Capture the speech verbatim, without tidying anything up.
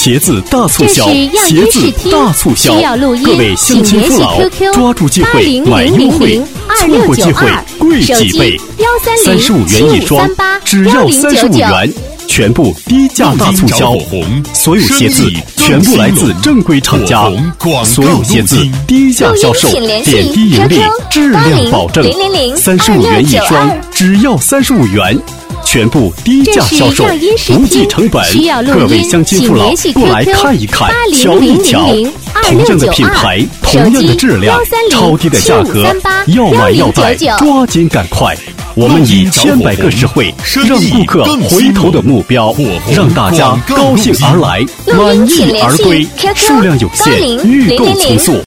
鞋子大促销，鞋子大促销，各位乡亲父老，抓住机会买优惠，错过机会贵几倍。三十五元一双，只要三十五元。全部低价大促销，所有鞋子全部来自正规厂家，所有鞋子低价销售，点滴盈利，质量保证。三十五元一双，只要三十五元。全部低价销售，不计成本。各位乡亲父老，过来看一看，瞧一瞧。同样的品牌，同样的质量，超低的价格，要买要带，抓紧赶快！我们以千百个实惠，让顾客回头的目标，让大家高兴而来，满意而归。数量有限，预购从速。